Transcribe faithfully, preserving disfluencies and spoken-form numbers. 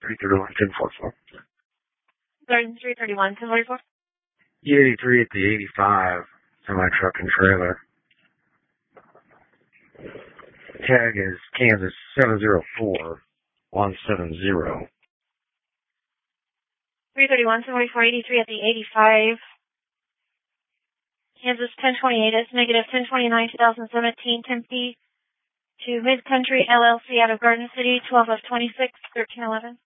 three thirty-one, ten forty-four. three thirty-one, ten forty-four. E eighty-three at the eighty-five, semi-truck and trailer. Tag is Kansas seven zero four one seven zero. three thirty-one, ten forty-four, eighty-three at the eighty-five. Kansas ten twenty-eight, it's negative ten twenty-nine, twenty seventeen, Tempe to Mid-Country L L C out of Garden City, twelve of twenty-six, thirteen eleven.